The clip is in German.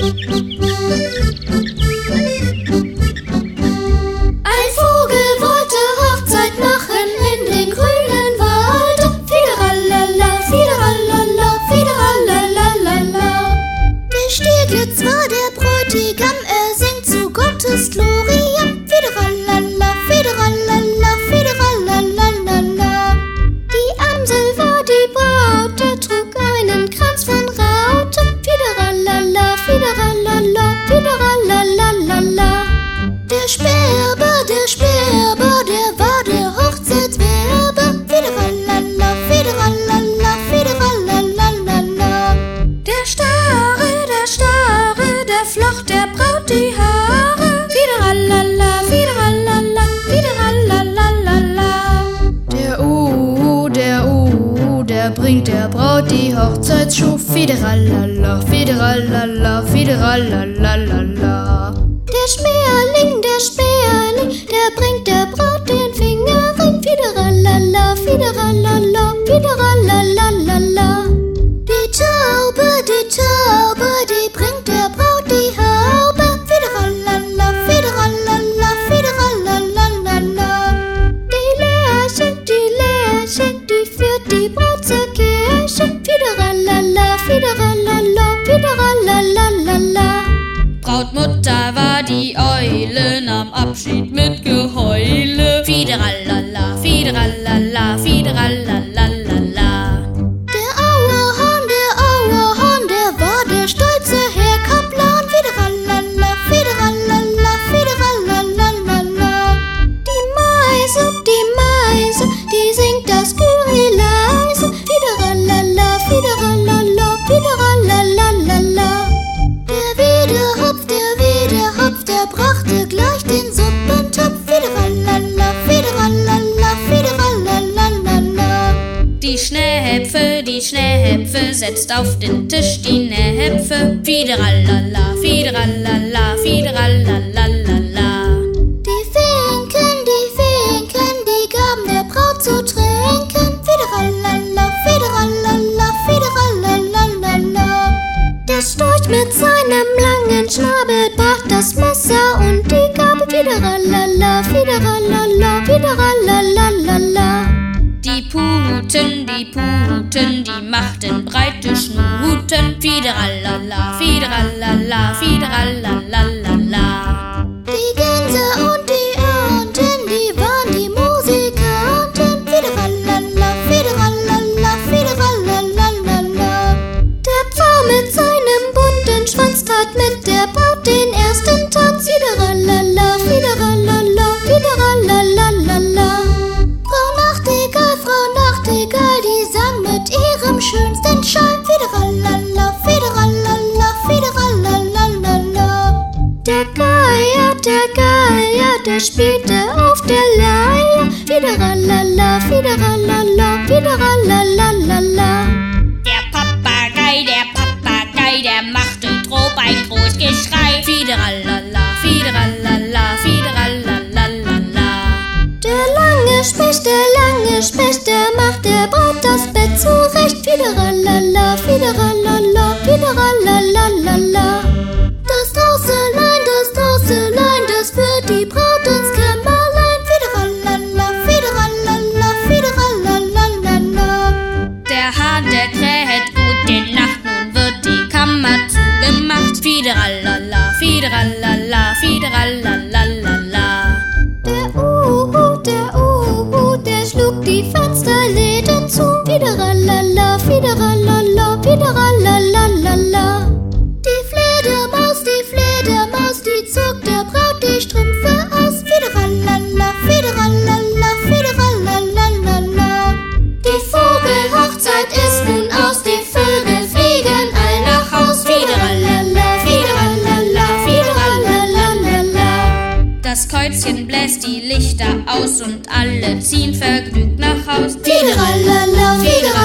Ein Vogel wollte Hochzeit machen in den grünen Wald. Fiederalala, fiederalala, fiederalalalala. Der Stieglitz war der Bräutigam, er singt zu Gottes Gloria. Fiederalala, fiederalala, fiederalalalala. Die Amsel war die Braut, der trug einen Kranz von Rauten. Fiederalala, fiederalala, fiederalalalala. Der Sperber, der war der Hochzeitswerber. Fiederalala, fiederalala, fiederalalalala. Der Stare, der flocht der Braut die Haare. Fiederalala, fiederalala, fiederalalalala. Der bringt der Braut die Hochzeitsschuh. Fiederalala, fiederalala, fiederalalalala. Der Sperling, der bringt der Braut den Fingerring. Fiederalala, fiederalala, fiederalalalala. Die Taube, die bringt der Braut die Haube. Fiederalala, fiederalala, fiederalalalala. Die Lerche, die führt die Braut zur Kirche. Fiederalala, fiederalala, fiederalalalala. Brautmutter war die Eule, nahm Abschied mit Geheule. Fiederalala, fiederalala, fiederalalalala. Der Auerhahn, der war der stolze Herr Kaplan. Fiederalala, fiederalala, fiederalalalala. Die Meise, die singt das Kyrie-leise. Fiederalala, fiederalala, fiederalalalala. Der Wiedehopf, der brachte gleich den Suppentopf. Fiederalala, fiederalala, fiederalalalala. Die Schneehäpfe setzt auf den Tisch die Nähäpfe. Fiederalala, fiederalala, fiederalalalala. Die Finken, die gaben der Braut zu trinken. Fiederalala, fiederalala, fiederalalalala. Der Storch mit seinem langen Schnabel brach das Messer und die Gabel. Fiederalala, fiederalala, fiederalalalala. Die Puten, die machten breite Schnuten. Fiederalala, fiederalala, fiederalalalala. Die Gänse und die Enten, die waren die Musikanten. Fiederalala, fiederalala, fiederalalalala. Der Pfau mit seinem bunten Schwanz tat mit der Braut den ersten Tanz. Fiederalala, fiederalala, fiederalalalala. Frau Nachtigall, die sang mit ihrem schönsten Schall. Fiederalala, fiederalala, fiederalalalala. Der Geier, der spielte auf der Leier. Fiederalala, fiederalala, fiederalalalala. Der Papagei, der machte drob ein groß Geschrei. Fiederalala, fiederalala, fiederalalalala. Der lange Specht, der macht der Braut das Bett zurecht. Fiederalala, fiederalala, fiederalalalala. Das Drosselein, das führt die Braut ins Kämmerlein. Fiederalala, fiederalala, fiederalalalala. Der Hahn, der kräht gute Nacht, nun wird die Kammer zugemacht. Fiederalala, fiederalala, fiederalalalala. Der schlug die Fensterläden zu. Fiederalala, fiederalala, fiederalalalala. Die Fledermaus, die zog der Braut die Strümpfe aus. Fiederalala, fiederalala, fiederalalalala. Die Vogelhochzeit ist nun aus, die Vögel fliegen all nach Haus. Fiederalala, fiederalala, fiederalalalala. Das Käuzchen bläst die Lichter aus und alle ziehen vergnügt nach Haus. Fiederalala, fiederalala.